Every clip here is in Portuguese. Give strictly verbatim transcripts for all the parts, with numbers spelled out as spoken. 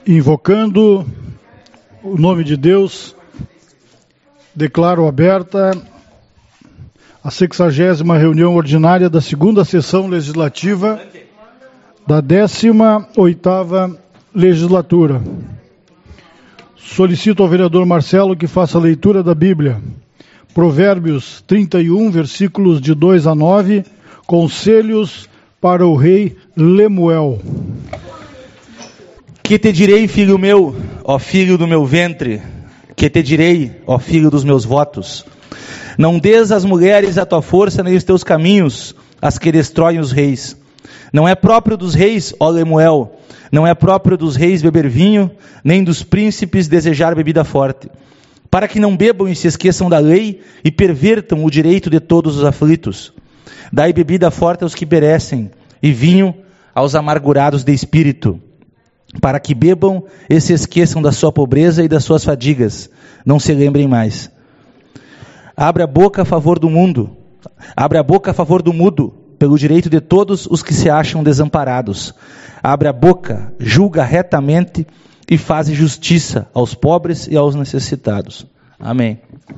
Invocando o nome de Deus, declaro aberta a sexagésima reunião ordinária da segunda sessão legislativa da décima oitava legislatura. Solicito ao vereador Marcelo que faça a leitura da Bíblia. Provérbios trinta e um, versículos de dois a nove, conselhos para o rei Lemuel. Que te direi, filho meu, ó filho do meu ventre? Que te direi, ó filho dos meus votos? Não des às mulheres a tua força, nem os teus caminhos, as que destroem os reis. Não é próprio dos reis, ó Lemuel, não é próprio dos reis beber vinho, nem dos príncipes desejar bebida forte, para que não bebam e se esqueçam da lei e pervertam o direito de todos os aflitos. Dai bebida forte aos que perecem, e vinho aos amargurados de espírito, para que bebam e se esqueçam da sua pobreza e das suas fadigas, não se lembrem mais. Abre a boca a favor do mundo, abre a boca a favor do mudo, pelo direito de todos os que se acham desamparados. Abre a boca, julga retamente e faz justiça aos pobres e aos necessitados. Amém.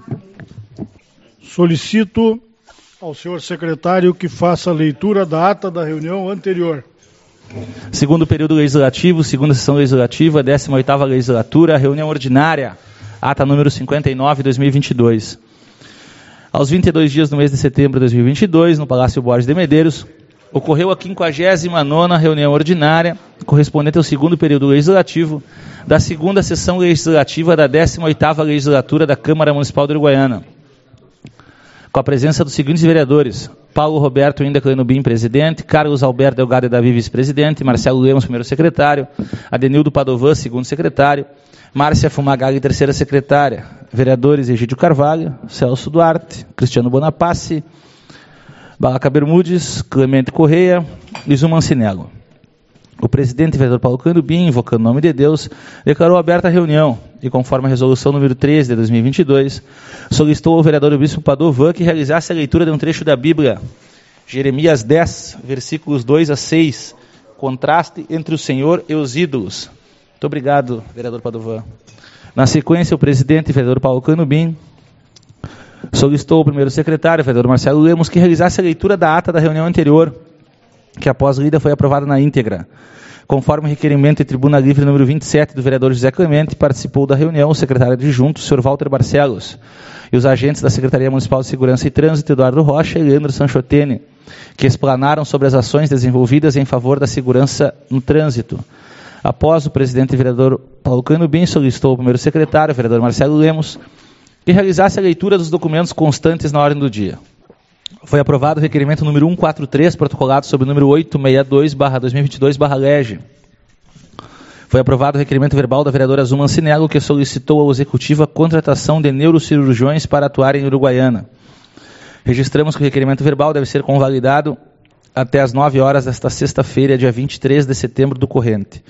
Solicito ao senhor secretário que faça a leitura da ata da reunião anterior. Segundo período legislativo, segunda sessão legislativa, décima oitava legislatura, reunião ordinária, ata número cinquenta e nove, dois mil e vinte e dois. Aos vinte e dois dias do mês de setembro de dois mil e vinte e dois, no Palácio Borges de Medeiros, ocorreu a quinquagésima nona reunião ordinária, correspondente ao segundo período legislativo, da segunda sessão legislativa da décima oitava legislatura da Câmara Municipal de Uruguaiana, com a presença dos seguintes vereadores: Paulo Roberto Inda Clenubim, presidente; Carlos Alberto Delgado Davi, vice-presidente; Marcelo Lemos, primeiro secretário; Adenildo Padovan, segundo secretário; Márcia Fumagalli, terceira secretária; vereadores Egídio Carvalho, Celso Duarte, Cristiano Bonapassi, Balaca Bermudes, Clemente Correia e Zu Mancinello. O presidente, vereador Paulo Clenubim, invocando o nome de Deus, declarou aberta a reunião e, conforme a resolução número treze de dois mil e vinte e dois, solicitou ao vereador Bispo Padovan que realizasse a leitura de um trecho da Bíblia, Jeremias dez, versículos dois a seis, contraste entre o Senhor e os ídolos. Muito obrigado, vereador Padovan. Na sequência, o presidente, vereador Paulo Clenubim, solicitou ao primeiro secretário, vereador Marcelo Lemos, que realizasse a leitura da ata da reunião anterior, que após lida foi aprovada na íntegra. Conforme o requerimento de tribuna livre número vinte e sete do vereador José Clemente, participou da reunião o secretário adjunto, senhor Walter Barcelos, e os agentes da Secretaria Municipal de Segurança e Trânsito, Eduardo Rocha e Leandro Sanchotene, que explanaram sobre as ações desenvolvidas em favor da segurança no trânsito. Após, o presidente e vereador Paulo Clenubim solicitou ao primeiro secretário, vereador Marcelo Lemos, que realizasse a leitura dos documentos constantes na ordem do dia. Foi aprovado o requerimento número cento e quarenta e três, protocolado sob o número oitocentos e sessenta e dois barra dois mil e vinte e dois barra Lege. Foi aprovado o requerimento verbal da vereadora Zu Mancinello, que solicitou ao Executivo a contratação de neurocirurgiões para atuar em Uruguaiana. Registramos que o requerimento verbal deve ser convalidado até às nove horas desta sexta-feira, dia vinte e três de setembro do corrente,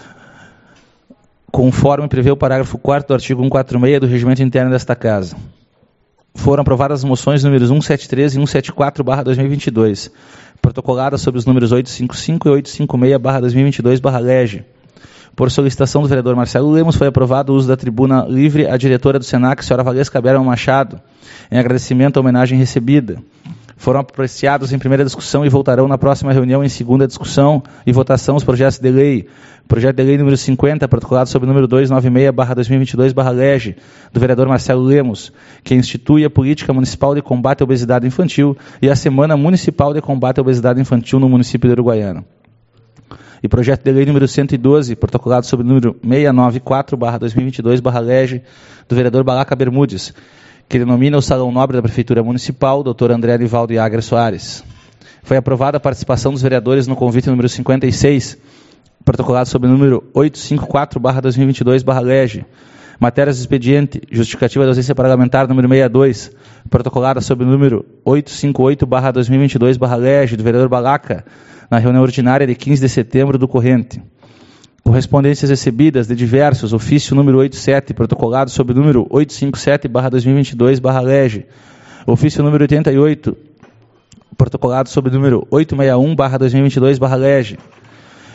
conforme prevê o parágrafo quarto do artigo cento e quarenta e seis do Regimento Interno desta Casa. Foram aprovadas as moções números cento e setenta e três e cento e setenta e quatro barra dois mil e vinte e dois, protocoladas sob os números oitocentos e cinquenta e cinco e oitocentos e cinquenta e seis barra dois mil e vinte e dois barra Lege. Por solicitação do vereador Marcelo Lemos, foi aprovado o uso da tribuna livre à diretora do Senac, senhora Valesca Berman Machado, em agradecimento à homenagem recebida. Foram apreciados em primeira discussão e voltarão na próxima reunião em segunda discussão e votação os projetos de lei. Projeto de lei número cinquenta, protocolado sob o número duzentos e noventa e seis barra dois mil e vinte e dois barra Lege, do vereador Marcelo Lemos, que institui a Política Municipal de Combate à Obesidade Infantil e a Semana Municipal de Combate à Obesidade Infantil no município de Uruguaiana. E projeto de lei número cento e doze, protocolado sob o número seiscentos e noventa e quatro barra dois mil e vinte e dois barra Lege, do vereador Balaca Bermudes, que denomina o Salão Nobre da Prefeitura Municipal, doutor André Nivaldo Iager Soares. Foi aprovada a participação dos vereadores no convite número cinquenta e seis, protocolado sob o número oitocentos e cinquenta e quatro barra dois mil e vinte e dois barra Lege. Matérias do expediente, justificativa da ausência parlamentar número sessenta e dois, protocolada sob o número oitocentos e cinquenta e oito barra dois mil e vinte e dois barra Lege, do vereador Balaca, na reunião ordinária de quinze de setembro do corrente. Correspondências recebidas de diversos, ofício número oitenta e sete, protocolado sob o número oitocentos e cinquenta e sete barra dois mil e vinte e dois barra Lege. Ofício número oitenta e oito, protocolado sob o número oitocentos e sessenta e um barra dois mil e vinte e dois barra Lege.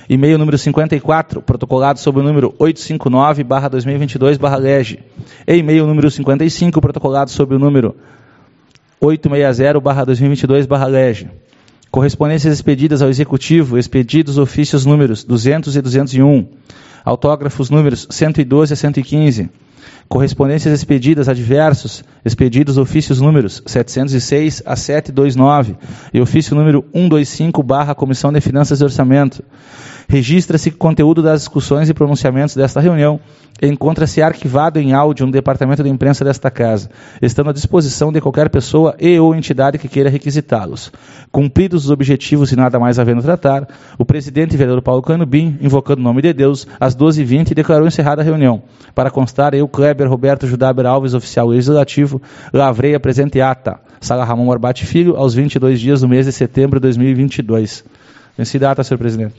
E-mail número cinquenta e quatro, protocolado sob o número oitocentos e cinquenta e nove barra dois mil e vinte e dois barra L E G. E-mail número cinquenta e cinco, protocolado sob o número oitocentos e sessenta barra dois mil e vinte e dois barra L E G. Correspondências expedidas ao Executivo, expedidos ofícios números duzentos e duzentos e um. Autógrafos números cento e doze a cento e quinze. Correspondências expedidas a diversos, expedidos ofícios números setecentos e seis a setecentos e vinte e nove e ofício número cento e vinte e cinco barra Comissão de Finanças e Orçamento. Registra-se que o conteúdo das discussões e pronunciamentos desta reunião encontra-se arquivado em áudio no Departamento de Imprensa desta Casa, estando à disposição de qualquer pessoa e ou entidade que queira requisitá-los. Cumpridos os objetivos e nada mais havendo tratar, o presidente vereador Paulo Clanubim, invocando o nome de Deus, às doze e vinte, declarou encerrada a reunião. Para constar, eu, Kleber Roberto Judaber Alves, oficial legislativo, lavrei a presente ata. Sala Ramon Arbate Filho, aos vinte e dois dias do mês de setembro de dois mil e vinte e dois. Vencida a ata, senhor presidente.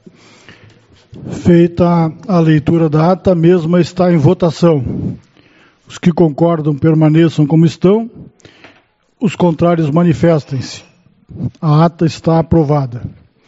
Feita a leitura da ata, a mesma está em votação. Os que concordam permaneçam como estão, os contrários manifestem-se. A ata está aprovada.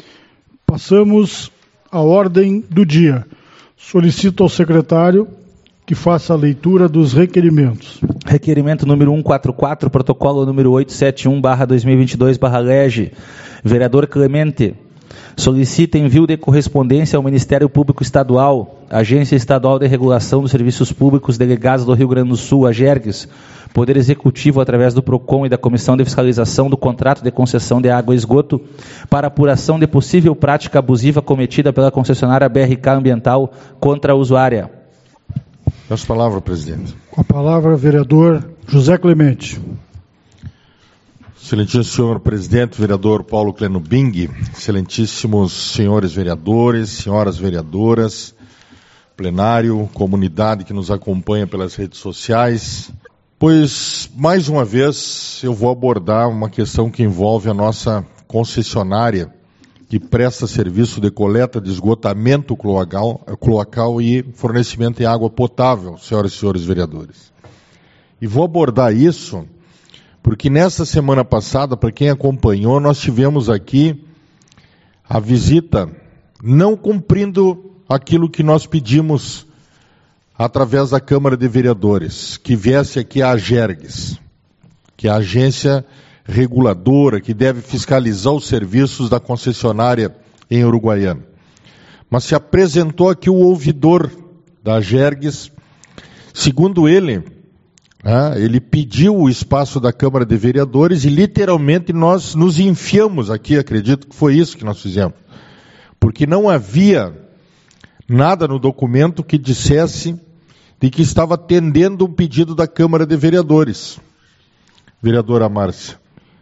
Passamos à ordem do dia. Solicito ao secretário que faça a leitura dos requerimentos. Requerimento número cento e quarenta e quatro, protocolo número oitocentos e setenta e um barra dois mil e vinte e dois barra L E G. Vereador Clemente solicita envio de correspondência ao Ministério Público Estadual, Agência Estadual de Regulação dos Serviços Públicos Delegados do Rio Grande do Sul, AGERGS, Poder Executivo através do PROCON e da Comissão de Fiscalização do Contrato de Concessão de Água e Esgoto para apuração de possível prática abusiva cometida pela concessionária B R K Ambiental contra a usuária. Peço palavra, presidente. Com a palavra, vereador José Clemente. Excelentíssimo senhor presidente, vereador Paulo Clanubim, excelentíssimos senhores vereadores, senhoras vereadoras, plenário, comunidade que nos acompanha pelas redes sociais, pois, mais uma vez, eu vou abordar uma questão que envolve a nossa concessionária, que presta serviço de coleta de esgotamento cloacal, cloacal e fornecimento de água potável, senhoras e senhores vereadores. E vou abordar isso porque nessa semana passada, para quem acompanhou, nós tivemos aqui a visita, não cumprindo aquilo que nós pedimos através da Câmara de Vereadores, que viesse aqui a AGERGS, que é a agência reguladora que deve fiscalizar os serviços da concessionária em Uruguaiana. Mas se apresentou aqui o ouvidor da AGERGS, segundo ele, Ah, ele pediu o espaço da Câmara de Vereadores e literalmente nós nos enfiamos aqui, acredito que foi isso que nós fizemos. Porque não havia nada no documento que dissesse de que estava atendendo um pedido da Câmara de Vereadores. Vereadora Márcia,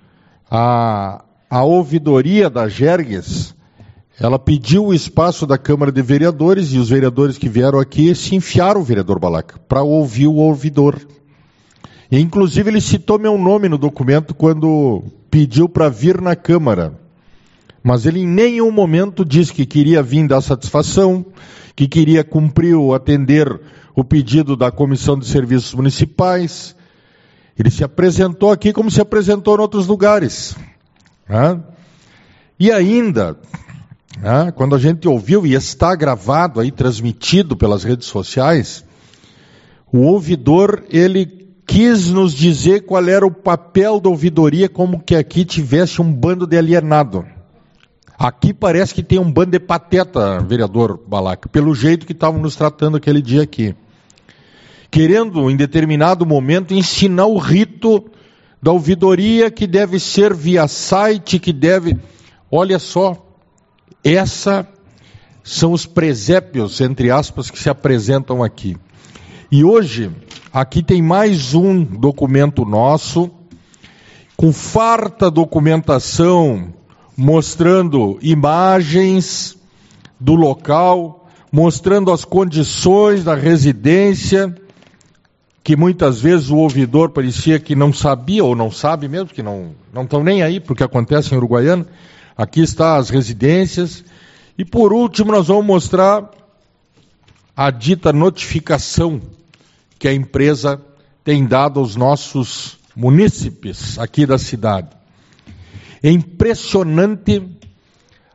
a, a ouvidoria da AGERGS, ela pediu o espaço da Câmara de Vereadores e os vereadores que vieram aqui se enfiaram o vereador Balac para ouvir o ouvidor. E, inclusive, ele citou meu nome no documento quando pediu para vir na Câmara. Mas ele em nenhum momento disse que queria vir dar satisfação, que queria cumprir ou atender o pedido da Comissão de Serviços Municipais. Ele se apresentou aqui como se apresentou em outros lugares. Né? E ainda, né, quando a gente ouviu, e está gravado aí, transmitido pelas redes sociais, o ouvidor, ele quis nos dizer qual era o papel da ouvidoria, como que aqui tivesse um bando de alienado. Aqui parece que tem um bando de pateta, vereador Balac, pelo jeito que estavam nos tratando aquele dia aqui. Querendo, em determinado momento, ensinar o rito da ouvidoria, que deve ser via site, que deve... Olha só, essa são os presépios, entre aspas, que se apresentam aqui. E hoje, aqui tem mais um documento nosso, com farta documentação, mostrando imagens do local, mostrando as condições da residência, que muitas vezes o ouvidor parecia que não sabia, ou não sabe mesmo, que não não estão nem aí para o que acontece em Uruguaiana. Aqui está as residências. E por último, nós vamos mostrar a dita notificação que a empresa tem dado aos nossos munícipes aqui da cidade. É impressionante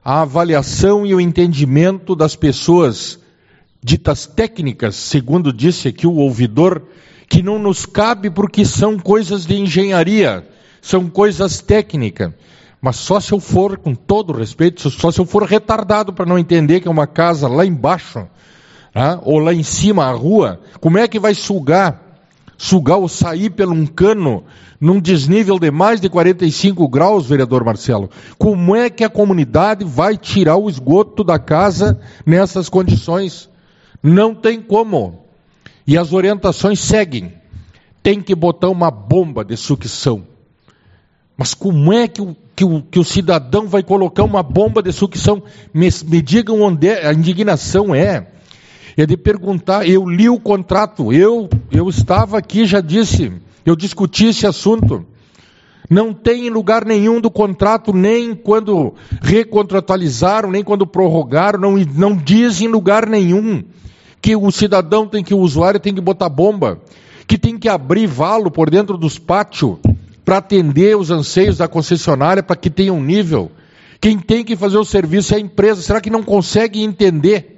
a avaliação e o entendimento das pessoas ditas técnicas, segundo disse aqui o ouvidor, que não nos cabe porque são coisas de engenharia, são coisas técnicas. Mas só se eu for, com todo respeito, só se eu for retardado para não entender que é uma casa lá embaixo, né, ou lá em cima, a rua, como é que vai sugar, sugar ou sair pelo um cano num desnível de mais de quarenta e cinco graus, vereador Marcelo? Como é que a comunidade vai tirar o esgoto da casa nessas condições? Não tem como. E as orientações seguem. Tem que botar uma bomba de sucção. Mas como é que o, que o, que o cidadão vai colocar uma bomba de sucção? Me, me digam onde é, a indignação é. É de perguntar, eu li o contrato, eu, eu estava aqui, já disse, eu discuti esse assunto. Não tem em lugar nenhum do contrato, nem quando recontratualizaram, nem quando prorrogaram, não, não diz em lugar nenhum que o cidadão tem que, o usuário tem que botar bomba, que tem que abrir valo por dentro dos pátios para atender os anseios da concessionária, para que tenha um nível. Quem tem que fazer o serviço é a empresa. Será que não consegue entender?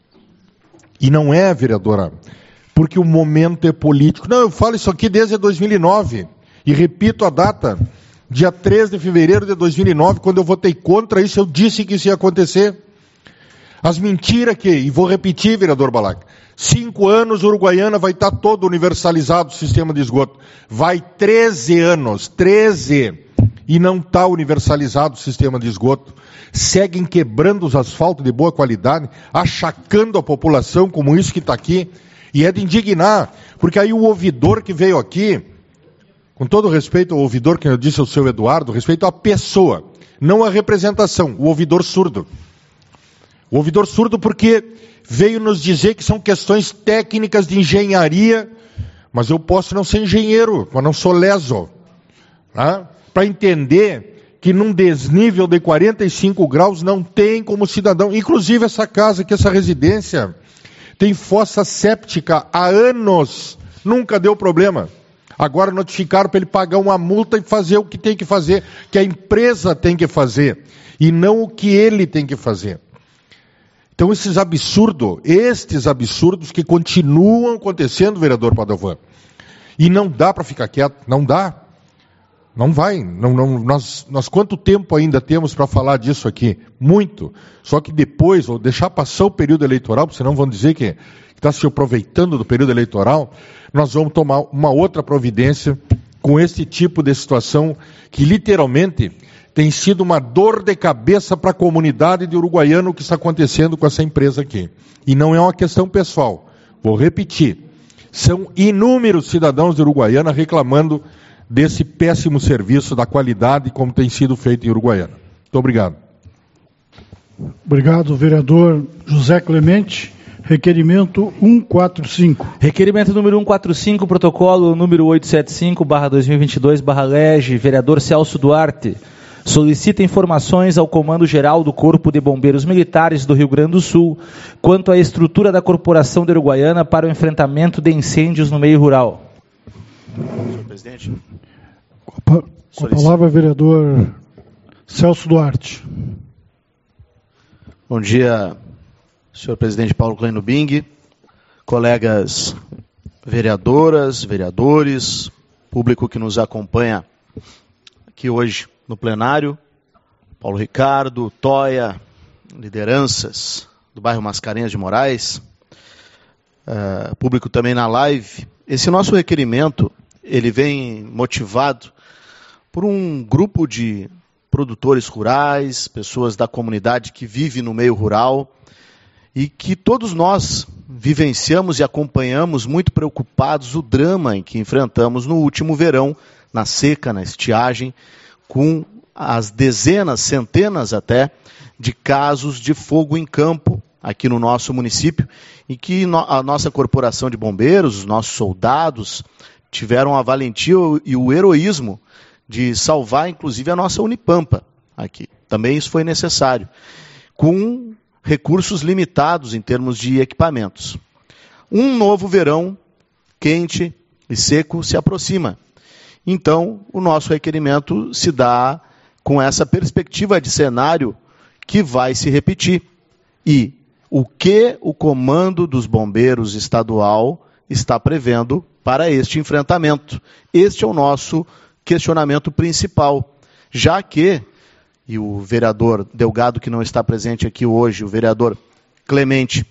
E não é, vereadora, porque o momento é político. Não, eu falo isso aqui desde dois mil e nove, e repito a data, dia três de fevereiro de dois mil e nove, quando eu votei contra isso, eu disse que isso ia acontecer. As mentiras que, e vou repetir, vereador Balac, cinco anos, Uruguaiana vai estar todo universalizado o sistema de esgoto. Vai treze anos, treze, e não está universalizado o sistema de esgoto. Seguem quebrando os asfaltos de boa qualidade, achacando a população, como isso que está aqui, e é de indignar, porque aí o ouvidor que veio aqui, com todo respeito ao ouvidor, que eu disse ao seu Eduardo, respeito à pessoa, não à representação, o ouvidor surdo. O ouvidor surdo porque veio nos dizer que são questões técnicas de engenharia, mas eu posso não ser engenheiro, mas não sou leso, né? Para entender que num desnível de quarenta e cinco graus não tem como cidadão, inclusive essa casa aqui, essa residência, tem fossa séptica há anos, nunca deu problema. Agora notificaram para ele pagar uma multa e fazer o que tem que fazer, que a empresa tem que fazer, e não o que ele tem que fazer. Então esses absurdos, estes absurdos que continuam acontecendo, vereador Padovan, e não dá para ficar quieto, não dá, não vai, não, não, nós, nós quanto tempo ainda temos para falar disso aqui? Muito, só que depois, vou deixar passar o período eleitoral, porque senão vão dizer que está se aproveitando do período eleitoral, nós vamos tomar uma outra providência com esse tipo de situação que literalmente tem sido uma dor de cabeça para a comunidade de Uruguaiana o que está acontecendo com essa empresa aqui. E não é uma questão pessoal. Vou repetir. São inúmeros cidadãos de Uruguaiana reclamando desse péssimo serviço, da qualidade como tem sido feito em Uruguaiana. Muito obrigado. Obrigado, vereador José Clemente. Requerimento cento e quarenta e cinco. Requerimento número cento e quarenta e cinco, protocolo número oitocentos e setenta e cinco barra dois mil e vinte e dois barra Lege, vereador Celso Duarte. Solicita informações ao Comando Geral do Corpo de Bombeiros Militares do Rio Grande do Sul quanto à estrutura da Corporação de Uruguaiana para o enfrentamento de incêndios no meio rural. Senhor presidente. Com a, com a palavra, vereador Celso Duarte. Bom dia, senhor presidente Paulo Cleno Bing, colegas vereadoras, vereadores, público que nos acompanha aqui hoje no plenário, Paulo Ricardo, Toia, lideranças do bairro Mascarenhas de Moraes, uh, público também na live. Esse nosso requerimento, ele vem motivado por um grupo de produtores rurais, pessoas da comunidade que vive no meio rural e que todos nós vivenciamos e acompanhamos muito preocupados o drama em que enfrentamos no último verão, na seca, na estiagem, com as dezenas, centenas até, de casos de fogo em campo aqui no nosso município, em que a nossa corporação de bombeiros, os nossos soldados, tiveram a valentia e o heroísmo de salvar, inclusive, a nossa Unipampa aqui. Também isso foi necessário, com recursos limitados em termos de equipamentos. Um novo verão quente e seco se aproxima. Então, o nosso requerimento se dá com essa perspectiva de cenário que vai se repetir. E o que o Comando dos Bombeiros Estadual está prevendo para este enfrentamento? Este é o nosso questionamento principal, já que, e o vereador Delgado, que não está presente aqui hoje, o vereador Clemente,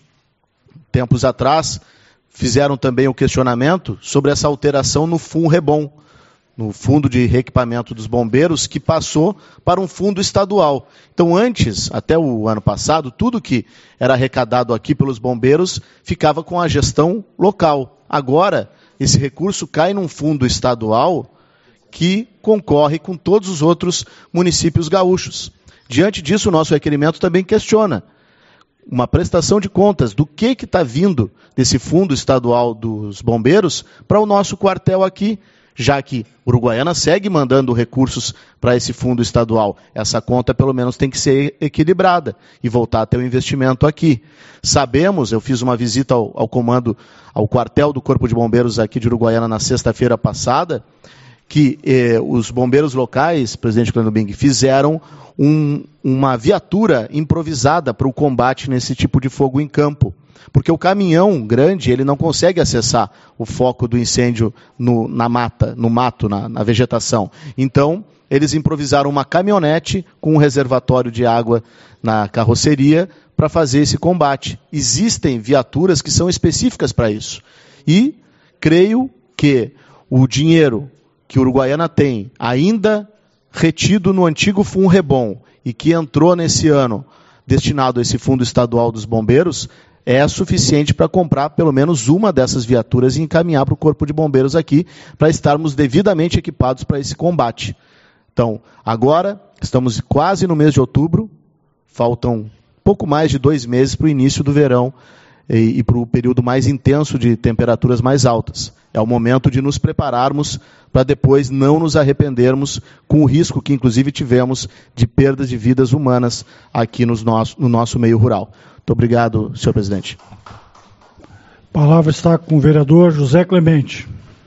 tempos atrás, fizeram também o questionamento sobre essa alteração no FUNREBOM, no Fundo de Reequipamento dos Bombeiros, que passou para um fundo estadual. Então, antes, até o ano passado, tudo que era arrecadado aqui pelos bombeiros ficava com a gestão local. Agora, esse recurso cai num fundo estadual que concorre com todos os outros municípios gaúchos. Diante disso, o nosso requerimento também questiona uma prestação de contas do que que está vindo desse fundo estadual dos bombeiros para o nosso quartel aqui, já que Uruguaiana segue mandando recursos para esse fundo estadual. Essa conta, pelo menos, tem que ser equilibrada e voltar a ter o investimento aqui. Sabemos, eu fiz uma visita ao, ao comando, ao quartel do Corpo de Bombeiros aqui de Uruguaiana na sexta-feira passada, que eh, os bombeiros locais, presidente Cleno Bing, fizeram um, uma viatura improvisada para o combate nesse tipo de fogo em campo. Porque o caminhão grande, ele não consegue acessar o foco do incêndio no, na mata, no mato, na, na vegetação. Então, eles improvisaram uma caminhonete com um reservatório de água na carroceria para fazer esse combate. Existem viaturas que são específicas para isso. E creio que o dinheiro que Uruguaiana tem ainda retido no antigo FUNREBOM e que entrou nesse ano destinado a esse Fundo Estadual dos Bombeiros, é suficiente para comprar pelo menos uma dessas viaturas e encaminhar para o Corpo de Bombeiros aqui, para estarmos devidamente equipados para esse combate. Então, agora, estamos quase no mês de outubro, faltam pouco mais de dois meses para o início do verão e, e para o período mais intenso de temperaturas mais altas. É o momento de nos prepararmos para depois não nos arrependermos com o risco que, inclusive, tivemos de perdas de vidas humanas aqui nos nosso, no nosso meio rural. Muito obrigado, senhor presidente. A palavra está com o vereador José Clemente.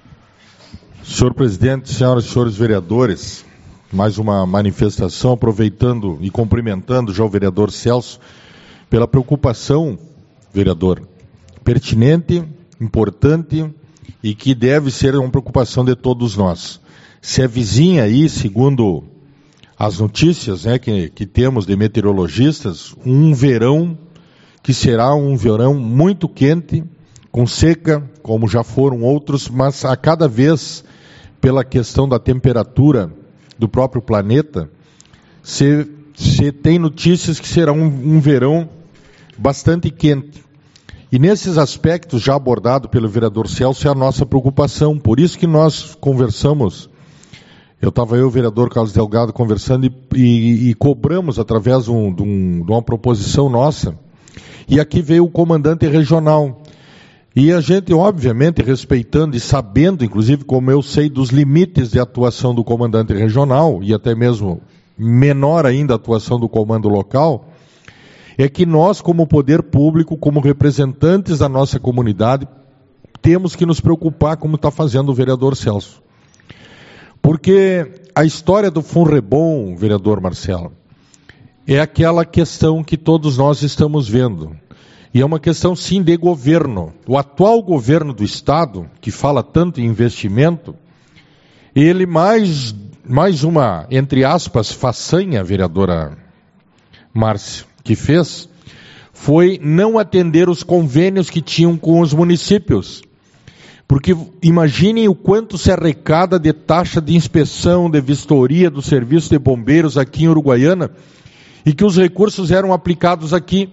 Senhor presidente, senhoras e senhores vereadores, mais uma manifestação, aproveitando e cumprimentando já o vereador Celso pela preocupação, vereador, pertinente, importante e que deve ser uma preocupação de todos nós. Se avizinha aí, segundo as notícias, né, que, que temos de meteorologistas, um verão que será um verão muito quente, com seca, como já foram outros, mas a cada vez, pela questão da temperatura do próprio planeta, se, se tem notícias que será um, um verão bastante quente. E nesses aspectos já abordado pelo vereador Celso é a nossa preocupação, por isso que nós conversamos, eu estava eu e o vereador Carlos Delgado conversando e, e, e cobramos através de, um, de, um, de uma proposição nossa, e aqui veio o comandante regional. E a gente, obviamente, respeitando e sabendo, inclusive, como eu sei dos limites de atuação do comandante regional, e até mesmo menor ainda a atuação do comando local, é que nós, como poder público, como representantes da nossa comunidade, temos que nos preocupar, como está fazendo o vereador Celso. Porque a história do FUNREBOM, vereador Marcelo, é aquela questão que todos nós estamos vendo. E é uma questão, sim, de governo. O atual governo do Estado, que fala tanto em investimento, ele mais, mais uma, entre aspas, façanha, vereadora Márcia, que fez, foi não atender os convênios que tinham com os municípios. Porque imaginem o quanto se arrecada de taxa de inspeção, de vistoria do serviço de bombeiros aqui em Uruguaiana, e que os recursos eram aplicados aqui.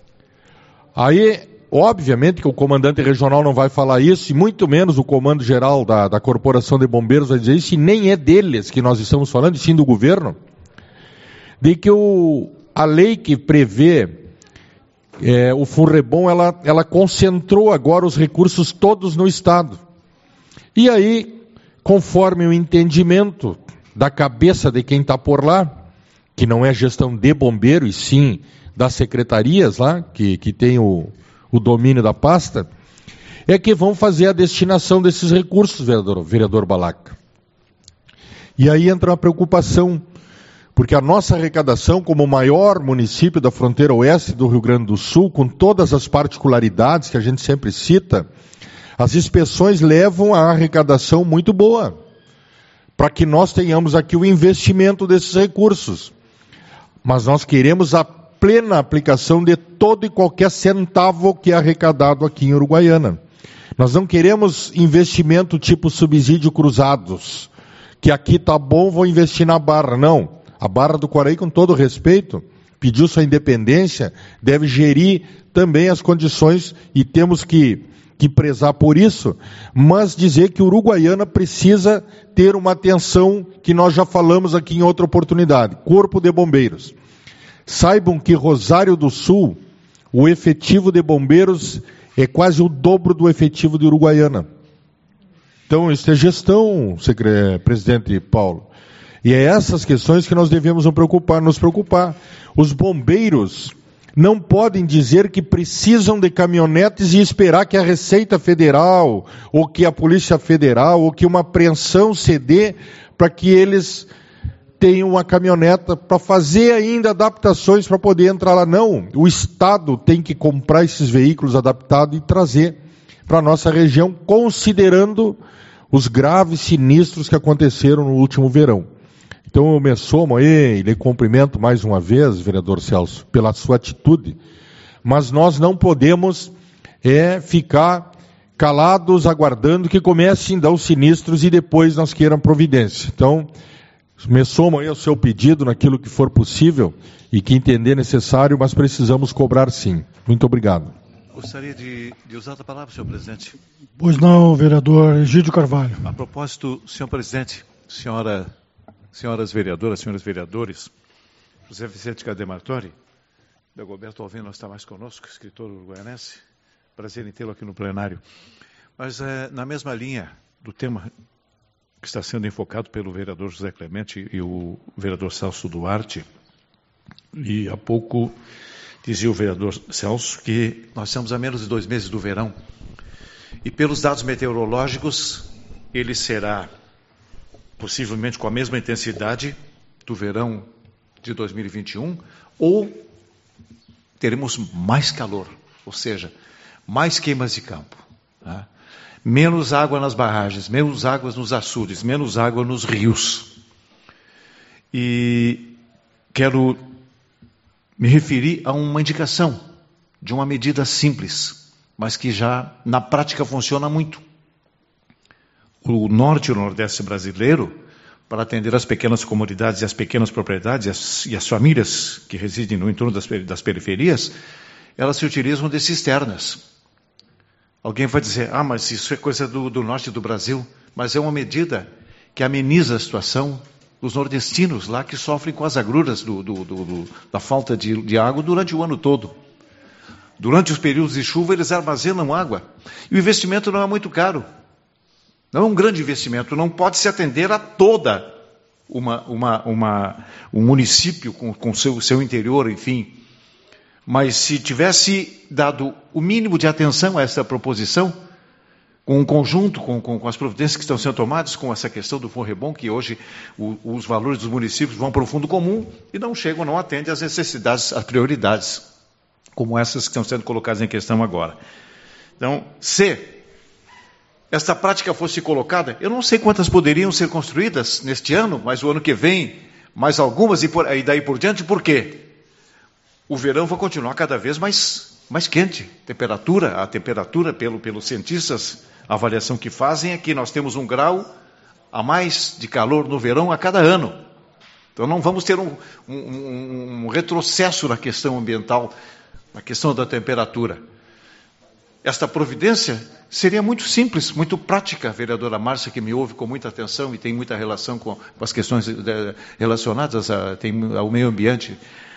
Aí, obviamente que o comandante regional não vai falar isso, e muito menos o comando geral da, da Corporação de Bombeiros vai dizer isso, e nem é deles que nós estamos falando, e sim do governo, de que o, a lei que prevê é, o FUNREBOM, ela, ela concentrou agora os recursos todos no Estado. E aí, conforme o entendimento da cabeça de quem está por lá, que não é gestão de bombeiro, e sim das secretarias lá, que, que tem o, o domínio da pasta, é que vão fazer a destinação desses recursos, vereador, vereador Balaca. E aí entra a preocupação, porque a nossa arrecadação, como o maior município da fronteira oeste do Rio Grande do Sul, com todas as particularidades que a gente sempre cita, as inspeções levam a arrecadação muito boa, para que nós tenhamos aqui o investimento desses recursos. Mas nós queremos a plena aplicação de todo e qualquer centavo que é arrecadado aqui em Uruguaiana. Nós não queremos investimento tipo subsídio cruzados, que aqui está bom, vou investir na Barra. Não. A Barra do Quaraí, com todo respeito, pediu sua independência, deve gerir também as condições e temos que, que prezar por isso, mas dizer que Uruguaiana precisa ter uma atenção que nós já falamos aqui em outra oportunidade, Corpo de Bombeiros. Saibam que Rosário do Sul, o efetivo de bombeiros é quase o dobro do efetivo de Uruguaiana. Então, isso é gestão, presidente Paulo. E é essas questões que nós devemos nos preocupar, nos preocupar. Os bombeiros não podem dizer que precisam de caminhonetes e esperar que a Receita Federal, ou que a Polícia Federal, ou que uma apreensão se dê para que eles tenham uma caminhoneta para fazer ainda adaptações para poder entrar lá. Não, o Estado tem que comprar esses veículos adaptados e trazer para a nossa região, considerando os graves sinistros que aconteceram no último verão. Então eu me somo a ele, lhe cumprimento mais uma vez, vereador Celso, pela sua atitude, mas nós não podemos é, ficar calados, aguardando que comecem a dar os sinistros e depois nós queiram providência. Então, me somo aí ao seu pedido naquilo que for possível e que entender necessário, mas precisamos cobrar sim. Muito obrigado. Gostaria de, de usar a palavra, senhor presidente. Pois não, vereador Egídio Carvalho. A propósito, senhor presidente, senhora, senhoras vereadoras, senhores vereadores, José Vicente Cademartori, Dagoberto Alvim não está mais conosco, escritor uruguaianense, prazer em tê-lo aqui no plenário. Mas é, na mesma linha do tema que está sendo enfocado pelo vereador José Clemente e o vereador Celso Duarte, e há pouco dizia o vereador Celso que nós estamos a menos de dois meses do verão, e pelos dados meteorológicos, ele será possivelmente com a mesma intensidade do verão de dois mil e vinte e um, ou teremos mais calor, ou seja, mais queimas de campo, tá? Menos água nas barragens, menos águas nos açudes, menos água nos rios. E quero me referir a uma indicação de uma medida simples, mas que já na prática funciona muito. O norte e o nordeste brasileiro, para atender as pequenas comunidades e as pequenas propriedades e as, e as famílias que residem no entorno das, das periferias, elas se utilizam de cisternas. Alguém vai dizer, ah, mas isso é coisa do, do norte do Brasil. Mas é uma medida que ameniza a situação dos nordestinos lá que sofrem com as agruras do, do, do, do, da falta de, de água durante o ano todo. Durante os períodos de chuva, eles armazenam água. E o investimento não é muito caro. Não é um grande investimento. Não pode se atender a toda uma, uma, uma, um município com, com seu, seu interior, enfim. Mas se tivesse dado o mínimo de atenção a essa proposição, com um conjunto, com, com, com as providências que estão sendo tomadas, com essa questão do Forrebom, que hoje o, os valores dos municípios vão para o fundo comum e não chegam, não atendem às necessidades, às prioridades, como essas que estão sendo colocadas em questão agora. Então, se esta prática fosse colocada, eu não sei quantas poderiam ser construídas neste ano, mas o ano que vem, mais algumas, e, por, e daí por diante, por quê? O verão vai continuar cada vez mais, mais quente. Temperatura, a temperatura, pelo, pelos cientistas, a avaliação que fazem é que nós temos um grau a mais de calor no verão a cada ano. Então não vamos ter um, um, um retrocesso na questão ambiental, na questão da temperatura. Esta providência seria muito simples, muito prática, a vereadora Márcia, que me ouve com muita atenção e tem muita relação com, com as questões de, relacionadas a, tem, ao meio ambiente.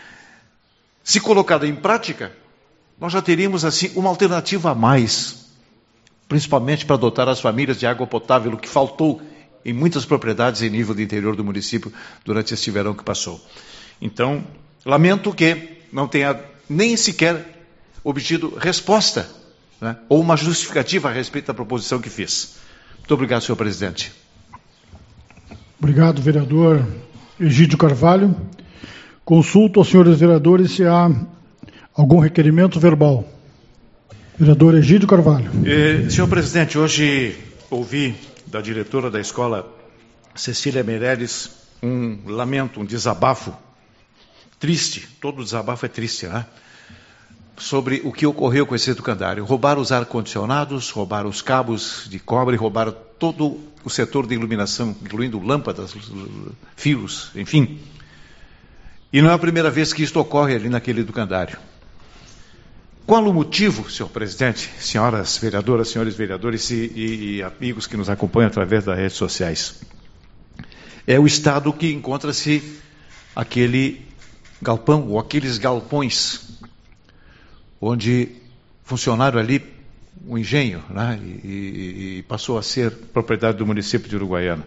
Se colocada em prática, nós já teríamos assim uma alternativa a mais, principalmente para dotar as famílias de água potável, o que faltou em muitas propriedades em nível de interior do município durante este verão que passou. Então, lamento que não tenha nem sequer obtido resposta, né, ou uma justificativa a respeito da proposição que fiz. Muito obrigado, senhor presidente. Obrigado, vereador Egídio Carvalho. Consulto aos senhores vereadores se há algum requerimento verbal. Vereador Egídio Carvalho. Eh, senhor presidente, hoje ouvi da diretora da escola, Cecília Meirelles, um lamento, um desabafo triste, todo desabafo é triste, né? Sobre o que ocorreu com esse educandário. Roubaram os ar-condicionados, roubaram os cabos de cobre, roubaram todo o setor de iluminação, incluindo lâmpadas, fios, enfim. E não é a primeira vez que isto ocorre ali naquele educandário. Qual o motivo, senhor presidente, senhoras vereadoras, senhores vereadores e, e, e amigos que nos acompanham através das redes sociais? É o estado que encontra-se aquele galpão, ou aqueles galpões, onde funcionaram ali um engenho, né, e, e, e passou a ser propriedade do município de Uruguaiana.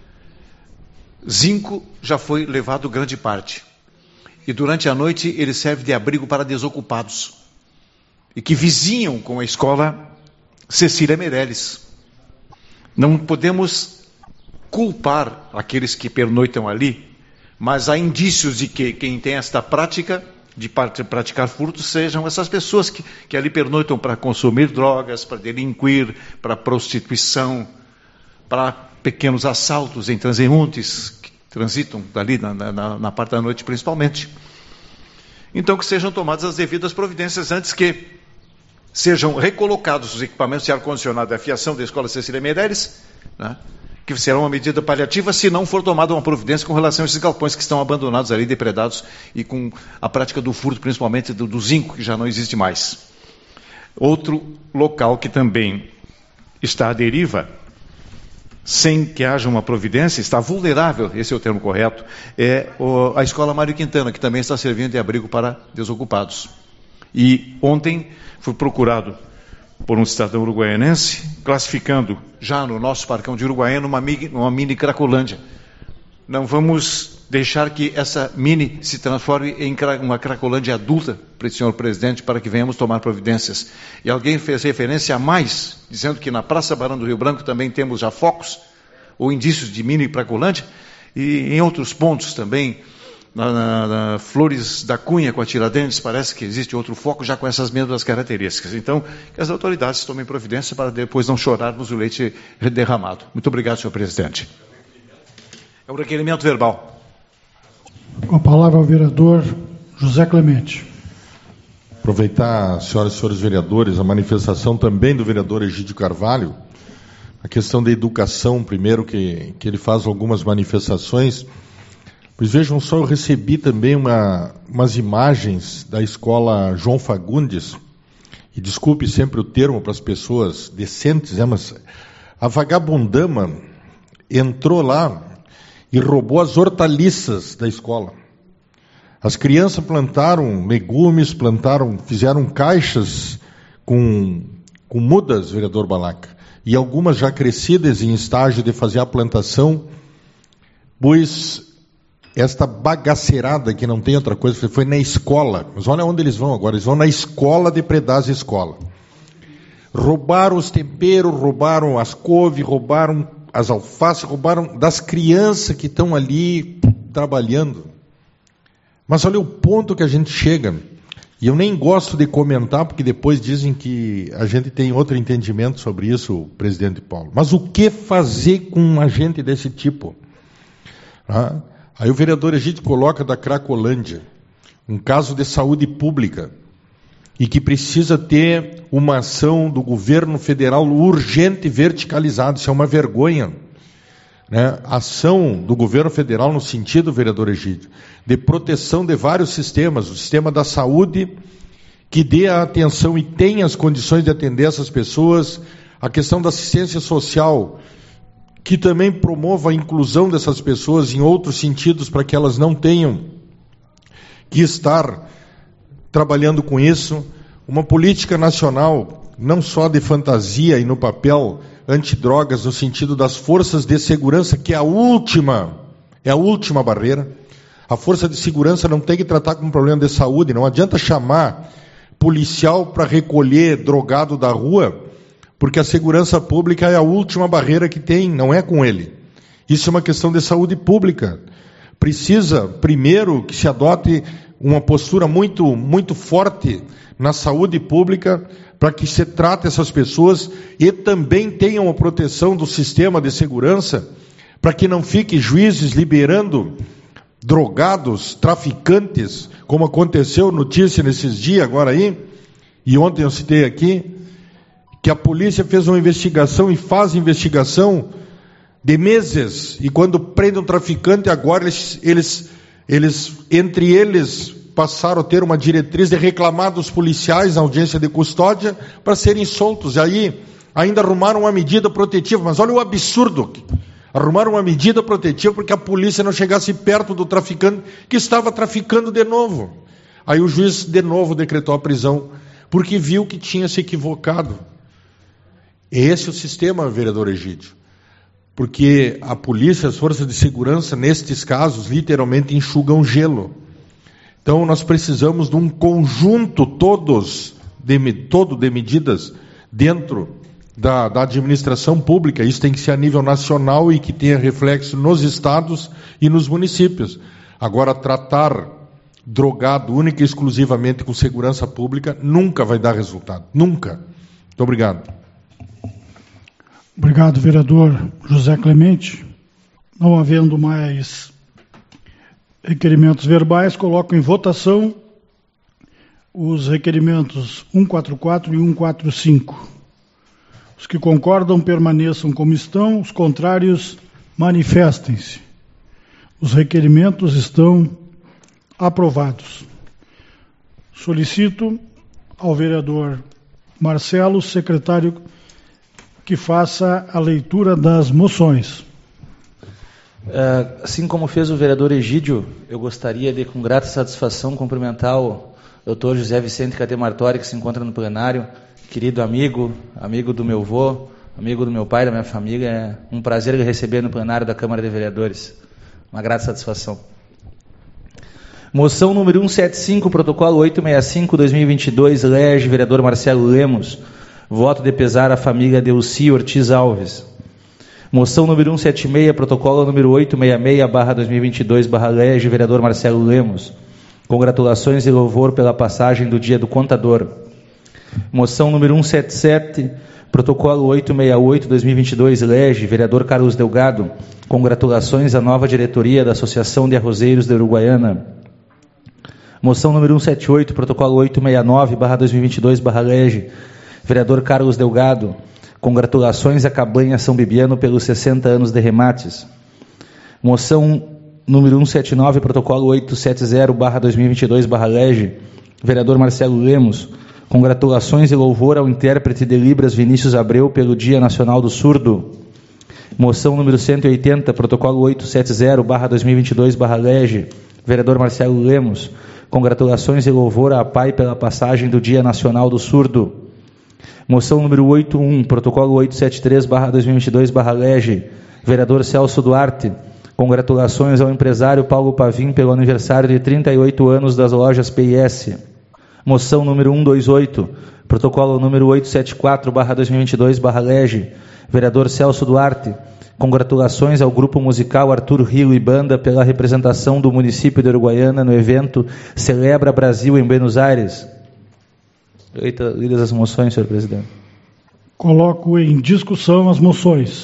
Zinco já foi levado grande parte. E durante a noite ele serve de abrigo para desocupados. E que vizinham com a escola Cecília Meirelles. Não podemos culpar aqueles que pernoitam ali, mas há indícios de que quem tem esta prática de praticar furtos sejam essas pessoas que, que ali pernoitam para consumir drogas, para delinquir, para prostituição, para pequenos assaltos em transeuntes que transitam dali na, na, na parte da noite principalmente. Então que sejam tomadas as devidas providências antes que sejam recolocados os equipamentos de ar-condicionado e a fiação da escola Cecília Meirelles, né, que será uma medida paliativa se não for tomada uma providência com relação a esses galpões que estão abandonados ali, depredados, e com a prática do furto, principalmente do, do zinco, que já não existe mais. Outro local que também está à deriva, sem que haja uma providência, está vulnerável, esse é o termo correto, é o, a escola Mário Quintana, que também está servindo de abrigo para desocupados. E ontem fui procurado por um cidadão uruguaianense, classificando já no nosso parcão de Uruguaiana uma mini, uma mini Cracolândia. Não vamos deixar que essa mini se transforme em uma Cracolândia adulta, senhor presidente, para que venhamos tomar providências. E alguém fez referência a mais, dizendo que na Praça Barão do Rio Branco também temos já focos ou indícios de mini Cracolândia, e em outros pontos também, Na, na, na Flores da Cunha com a Tiradentes, parece que existe outro foco já com essas mesmas características. Então, que as autoridades tomem providência para depois não chorarmos o leite derramado. Muito obrigado, senhor presidente. É um requerimento verbal. Com a palavra ao vereador José Clemente. Aproveitar, senhoras e senhores vereadores, a manifestação também do vereador Egídio Carvalho, a questão da educação, primeiro, que, que ele faz algumas manifestações. Pois vejam só, eu recebi também uma, umas imagens da escola João Fagundes, e desculpe sempre o termo para as pessoas decentes, né, mas a vagabundama entrou lá e roubou as hortaliças da escola. As crianças plantaram legumes, plantaram, fizeram caixas com, com mudas, vereador Balaca, e algumas já crescidas em estágio de fazer a plantação, pois esta bagaceirada, que não tem outra coisa, foi na escola. Mas olha onde eles vão agora. Eles vão na escola depredar as escolas. Roubaram os temperos, roubaram as couves, roubaram as alfaces, roubaram das crianças que estão ali trabalhando. Mas olha o ponto que a gente chega. E eu nem gosto de comentar, porque depois dizem que a gente tem outro entendimento sobre isso, presidente Paulo. Mas o que fazer com um agente desse tipo? Ah, Aí o vereador Egídio coloca da Cracolândia, um caso de saúde pública, e que precisa ter uma ação do governo federal urgente e verticalizada. Isso é uma vergonha, né? Ação do governo federal no sentido, vereador Egídio, de proteção de vários sistemas, o sistema da saúde, que dê a atenção e tenha as condições de atender essas pessoas, a questão da assistência social, que também promova a inclusão dessas pessoas em outros sentidos, para que elas não tenham que estar trabalhando com isso. Uma política nacional, não só de fantasia e no papel, antidrogas, no sentido das forças de segurança, que é a última, é a última barreira. A força de segurança não tem que tratar com um problema de saúde, não adianta chamar policial para recolher drogado da rua, porque a segurança pública é a última barreira que tem, não é com ele. Isso é uma questão de saúde pública. precisa, primeiro, que se adote uma postura muito, muito forte na saúde pública, para que se trate essas pessoas e também tenham a proteção do sistema de segurança, para que não fique juízes liberando drogados, traficantes, como aconteceu, notícia nesses dias agora aí, e ontem eu citei aqui, que a polícia fez uma investigação e faz investigação de meses, e quando prende um traficante, agora eles, eles, eles entre eles, passaram a ter uma diretriz de reclamar dos policiais na audiência de custódia para serem soltos. E aí ainda arrumaram uma medida protetiva, mas olha o absurdo. Arrumaram uma medida protetiva porque a polícia não chegasse perto do traficante que estava traficando de novo. Aí o juiz de novo decretou a prisão, porque viu que tinha se equivocado. Esse é o sistema, vereador Egídio. Porque a polícia, as forças de segurança, nestes casos, literalmente enxugam gelo. Então, nós precisamos de um conjunto todos de, todo de medidas dentro da, da administração pública. Isso tem que ser a nível nacional e que tenha reflexo nos estados e nos municípios. Agora, tratar drogado única e exclusivamente com segurança pública nunca vai dar resultado. Nunca. Muito obrigado. Obrigado, vereador José Clemente. Não havendo mais requerimentos verbais, coloco em votação os requerimentos cento e quarenta e quatro e cento e quarenta e cinco. Os que concordam permaneçam como estão, os contrários manifestem-se. Os requerimentos estão aprovados. Solicito ao vereador Marcelo, secretário, que faça a leitura das moções. Assim como fez o vereador Egídio, eu gostaria de, com grata satisfação, cumprimentar o doutor José Vicente Catemartori, que se encontra no plenário, querido amigo, amigo do meu avô, amigo do meu pai, da minha família. É um prazer receber no plenário da Câmara de Vereadores. Uma grata satisfação. Moção número cento e setenta e cinco, protocolo oitocentos e sessenta e cinco, dois mil e vinte e dois, elege vereador Marcelo Lemos. Voto de pesar à família Delci Ortiz Alves. Moção número cento e setenta e seis, protocolo número oitocentos e sessenta e seis, barra dois mil e vinte e dois, barra lege, vereador Marcelo Lemos. Congratulações e louvor pela passagem do Dia do Contador. Moção número cento e setenta e sete, protocolo oitocentos e sessenta e oito, dois mil e vinte e dois, lege, vereador Carlos Delgado. Congratulações à nova diretoria da Associação de Arrozeiros de Uruguaiana. Moção número cento e setenta e oito, protocolo oitocentos e sessenta e nove, barra dois mil e vinte e dois, barra lege, vereador Carlos Delgado. Congratulações a Cabanha São Bibiano pelos sessenta anos de remates. Moção número cento e setenta e nove, protocolo oitocentos e setenta, barra dois mil e vinte e dois, barra lege, vereador Marcelo Lemos. Congratulações e louvor ao intérprete de Libras Vinícius Abreu pelo Dia Nacional do Surdo. Moção número cento e oitenta, protocolo oitocentos e setenta, barra dois mil e vinte e dois, barra lege, vereador Marcelo Lemos. Congratulações e louvor à P A I pela passagem do Dia Nacional do Surdo. Moção número oitenta e um, protocolo oitocentos e setenta e três, barra dois mil e vinte e dois, barra lege, vereador Celso Duarte. Congratulações ao empresário Paulo Pavim pelo aniversário de trinta e oito anos das lojas P I S. Moção número cento e vinte e oito, protocolo número oitocentos e setenta e quatro, barra dois mil e vinte e dois, barra lege, vereador Celso Duarte. Congratulações ao grupo musical Arthur Rio e Banda pela representação do município de Uruguaiana no evento Celebra Brasil em Buenos Aires. Lidas as moções, senhor presidente. Coloco em discussão as moções.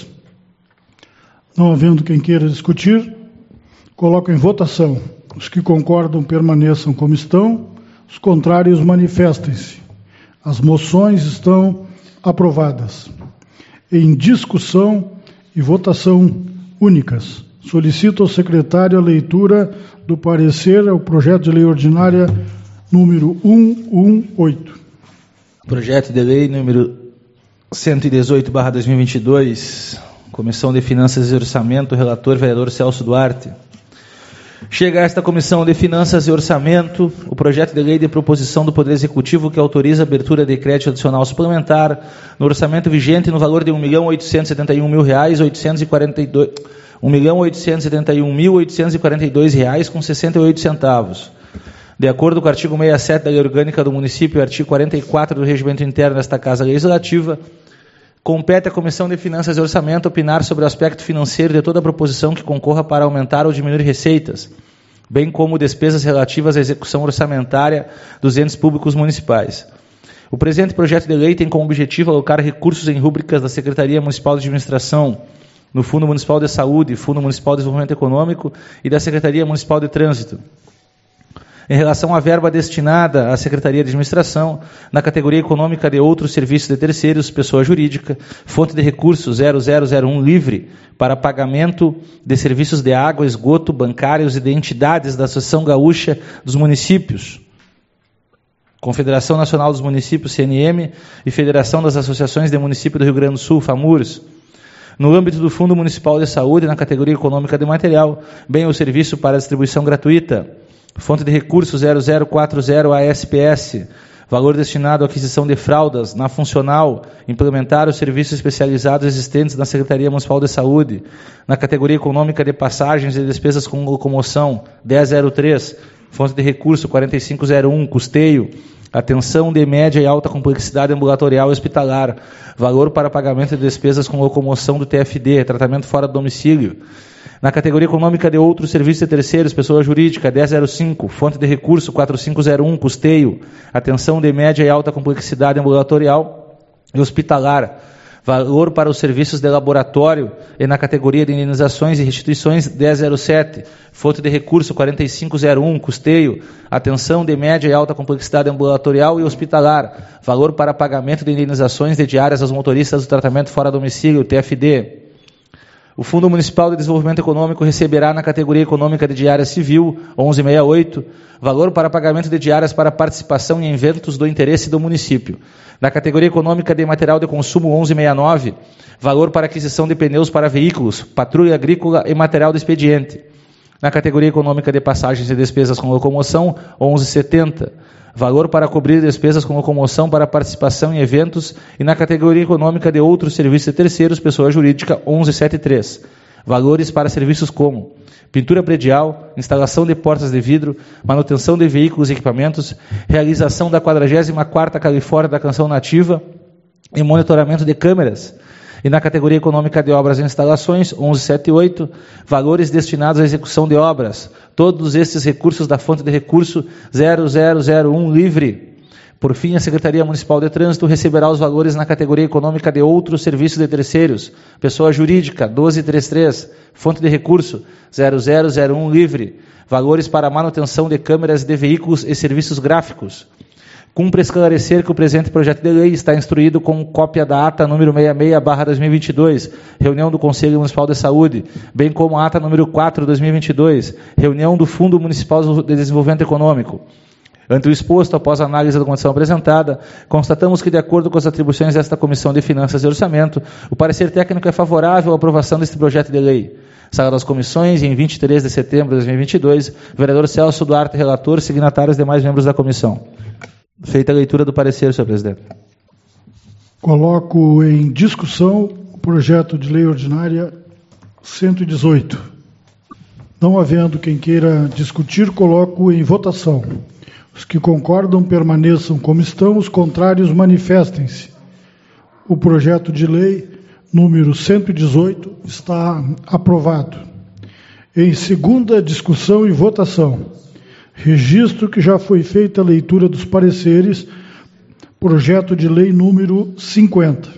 Não havendo quem queira discutir, coloco em votação. Os que concordam permaneçam como estão, os contrários manifestem-se. As moções estão aprovadas. Em discussão e votação únicas. Solicito ao secretário a leitura do parecer ao projeto de lei ordinária número cento e dezoito. Projeto de lei número cento e dezoito, barra dois mil e vinte e dois, Comissão de Finanças e Orçamento, relator vereador Celso Duarte. Chega a esta Comissão de Finanças e Orçamento o projeto de lei de proposição do Poder Executivo que autoriza a abertura de crédito adicional suplementar no orçamento vigente no valor de um milhão oitocentos e setenta e um mil reais, oitocentos e quarenta e dois, um milhão oitocentos e setenta e um mil oitocentos e quarenta e dois reais com sessenta e oito centavos. De acordo com o artigo sessenta e sete da Lei Orgânica do Município e artigo quarenta e quatro do Regimento Interno desta Casa Legislativa, Compete à Comissão de Finanças e Orçamento opinar sobre o aspecto financeiro de toda proposição que concorra para aumentar ou diminuir receitas, bem como despesas relativas à execução orçamentária dos entes públicos municipais. O presente projeto de lei tem como objetivo alocar recursos em rúbricas da Secretaria Municipal de Administração, no Fundo Municipal de Saúde, Fundo Municipal de Desenvolvimento Econômico e da Secretaria Municipal de Trânsito. Em relação à verba destinada à Secretaria de Administração, na categoria econômica de outros serviços de terceiros, pessoa jurídica, fonte de recursos zero zero zero um livre para pagamento de serviços de água, esgoto, bancários e de entidades da Associação Gaúcha dos Municípios, Confederação Nacional dos Municípios, C N M, e Federação das Associações de Município do Rio Grande do Sul, FAMURS. No âmbito do Fundo Municipal de Saúde, na categoria econômica de material, bem o serviço para distribuição gratuita, fonte de recursos zero zero quatro zero A S P S, valor destinado à aquisição de fraldas na funcional, implementar os serviços especializados existentes na Secretaria Municipal de Saúde, na categoria econômica de passagens e despesas com locomoção dez zero três, fonte de recurso quarenta e cinco zero um, custeio, atenção de média e alta complexidade ambulatorial e hospitalar, valor para pagamento de despesas com locomoção do T F D, tratamento fora do domicílio. Na categoria econômica de outros serviços de terceiros, pessoa jurídica, dez zero cinco, fonte de recurso quatro cinco zero um, custeio, atenção de média e alta complexidade ambulatorial e hospitalar, valor para os serviços de laboratório e na categoria de indenizações e restituições, dez zero sete, fonte de recurso quarenta e cinco zero um, custeio, atenção de média e alta complexidade ambulatorial e hospitalar, valor para pagamento de indenizações de diárias aos motoristas do tratamento fora domicílio, T F D. O Fundo Municipal de Desenvolvimento Econômico receberá na categoria econômica de diária civil, onze sessenta e oito, valor para pagamento de diárias para participação em eventos do interesse do município. Na categoria econômica de material de consumo, onze sessenta e nove, valor para aquisição de pneus para veículos, patrulha agrícola e material de expediente. Na categoria econômica de passagens e despesas com locomoção, onze setenta, valor para cobrir despesas com locomoção para participação em eventos, e na categoria econômica de outros serviços de terceiros, pessoa jurídica, onze setenta e três, valores para serviços como pintura predial, instalação de portas de vidro, manutenção de veículos e equipamentos, realização da quadragésima quarta Califórnia da Canção Nativa e monitoramento de câmeras. E na categoria econômica de obras e instalações, onze setenta e oito, valores destinados à execução de obras. Todos estes recursos da fonte de recurso zero zero zero um livre. Por fim, a Secretaria Municipal de Trânsito receberá os valores na categoria econômica de outros serviços de terceiros. Pessoa jurídica, doze trinta e três, fonte de recurso zero zero zero um livre. Valores para manutenção de câmeras de veículos e serviços gráficos. Cumpre esclarecer que o presente projeto de lei está instruído com cópia da ata número sessenta e seis barra dois mil e vinte e dois, reunião do Conselho Municipal de Saúde, bem como a ata número quatro barra dois mil e vinte e dois, reunião do Fundo Municipal de Desenvolvimento Econômico. Ante o exposto, após a análise da documentação apresentada, constatamos que, de acordo com as atribuições desta Comissão de Finanças e Orçamento, o parecer técnico é favorável à aprovação deste projeto de lei. Sala das Comissões, em vinte e três de setembro de dois mil e vinte e dois, vereador Celso Duarte, relator, signatários demais membros da comissão. Feita a leitura do parecer, senhor presidente. Coloco em discussão o projeto de lei ordinária cento e dezoito. Não havendo quem queira discutir, coloco em votação. Os que concordam permaneçam como estão, os contrários manifestem-se. O projeto de lei número cento e dezoito está aprovado. Em segunda discussão e votação, registro que já foi feita a leitura dos pareceres, projeto de lei número cinquenta.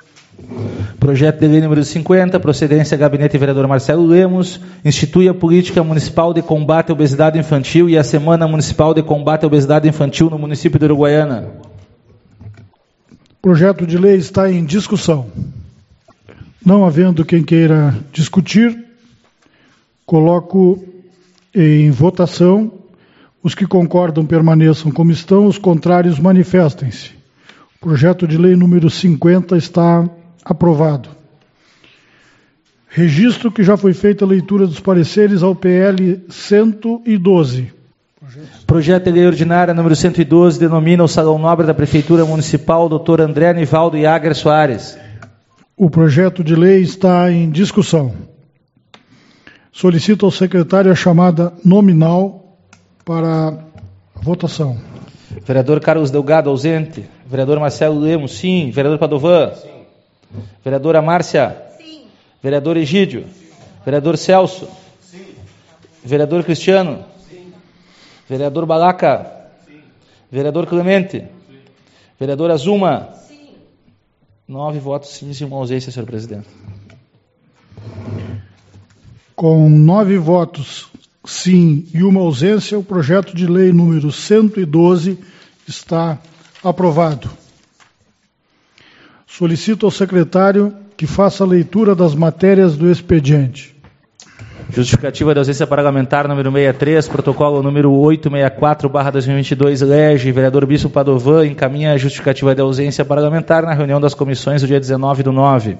Projeto de lei número cinquenta, procedência Gabinete Vereador Marcelo Lemos, institui a Política Municipal de Combate à Obesidade Infantil e a Semana Municipal de Combate à Obesidade Infantil no município de Uruguaiana. Projeto de lei está em discussão. Não havendo quem queira discutir, coloco em votação. Os que concordam permaneçam como estão, os contrários manifestem-se. O projeto de lei número cinquenta está aprovado. Registro que já foi feita a leitura dos pareceres ao P L cento e doze. Projeto de lei ordinária número cento e doze denomina o Salão Nobre da Prefeitura Municipal doutor André Nivaldo Iager Soares. O projeto de lei está em discussão. Solicito ao secretário a chamada nominal para a votação. Vereador Carlos Delgado, ausente. Vereador Marcelo Lemos, sim. Vereador Padovan? Sim. Vereadora Márcia? Sim. Vereador Egídio? Sim. Vereador Celso? Sim. Vereador Cristiano? Sim. Vereador Balaca? Sim. Vereador Clemente? Sim. Vereadora Zuma? Sim. Nove votos sim e uma ausência, senhor presidente. Com nove votos sim e uma ausência, o projeto de lei número cento e doze está aprovado. Solicito ao secretário que faça a leitura das matérias do expediente. Justificativa da ausência parlamentar número sessenta e três, protocolo número oitocentos e sessenta e quatro barra dois mil e vinte e dois, lege, vereador Bispo Padovan encaminha a justificativa da ausência parlamentar na reunião das comissões do dia dezenove do nove.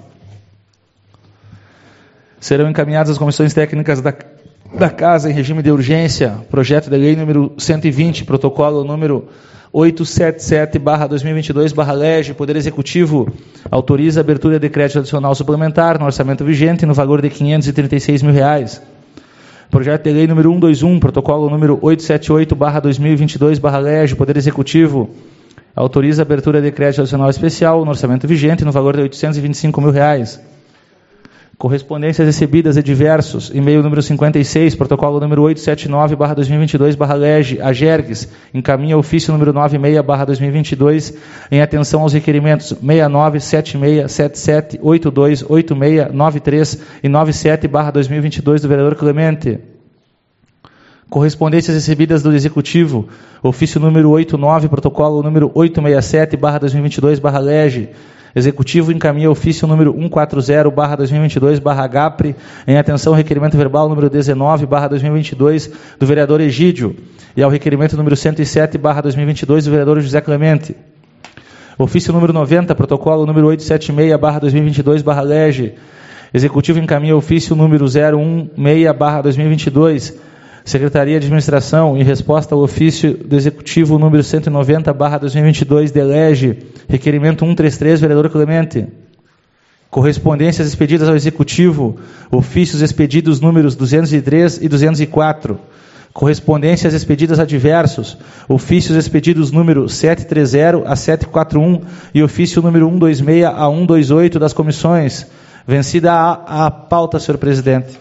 Serão encaminhadas as comissões técnicas da, da Casa em regime de urgência, projeto de lei número cento e vinte, protocolo número oitocentos e setenta e sete barra dois mil e vinte e dois, barra lege, Poder Executivo autoriza a abertura de crédito adicional suplementar no orçamento vigente no valor de quinhentos e trinta e seis mil reais. Projeto de lei número cento e vinte e um, protocolo número oitocentos e setenta e oito barra dois mil e vinte e dois, barra lege, Poder Executivo autoriza a abertura de crédito adicional especial no orçamento vigente no valor de oitocentos e vinte e cinco mil reais. Correspondências recebidas de diversos, e-mail número cinquenta e seis, protocolo número oitocentos e setenta e nove barra dois mil e vinte e dois, barra lege, a Gergues, encaminha ofício número noventa e seis barra dois mil e vinte e dois, em atenção aos requerimentos seis nove, sete seis, sete sete, oito dois, oito seis, nove três e noventa e sete barra dois mil e vinte e dois do vereador Clemente. Correspondências recebidas do Executivo, ofício número oitenta e nove, protocolo número oitocentos e sessenta e sete barra dois mil e vinte e dois, barra lege, Executivo encaminha ofício número cento e quarenta barra dois mil e vinte e dois, barra Gapre, em atenção ao requerimento verbal número dezenove barra dois mil e vinte e dois do vereador Egídio e ao requerimento número cento e sete barra dois mil e vinte e dois do vereador José Clemente. Ofício número noventa, protocolo número oitocentos e setenta e seis barra dois mil e vinte e dois, barra lege, Executivo encaminha ofício número zero um seis barra dois mil e vinte e dois, Secretaria de Administração, em resposta ao ofício do Executivo número cento e noventa barra dois mil e vinte e dois, delege, requerimento cento e trinta e três, vereador Clemente. Correspondências expedidas ao Executivo, ofícios expedidos números duzentos e três e duzentos e quatro. Correspondências expedidas a diversos, ofícios expedidos número setecentos e trinta a setecentos e quarenta e um e ofício número cento e vinte e seis a cento e vinte e oito das comissões. Vencida a, a pauta, senhor presidente.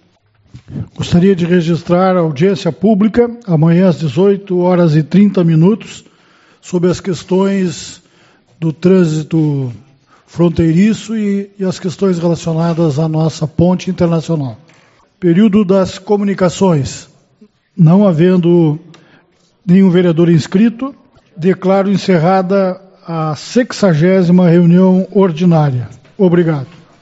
Gostaria de registrar a audiência pública amanhã às dezoito horas e trinta minutos sobre as questões do trânsito fronteiriço e, e as questões relacionadas à nossa ponte internacional. Período das comunicações. Não havendo nenhum vereador inscrito, declaro encerrada a sexagésima reunião ordinária. Obrigado.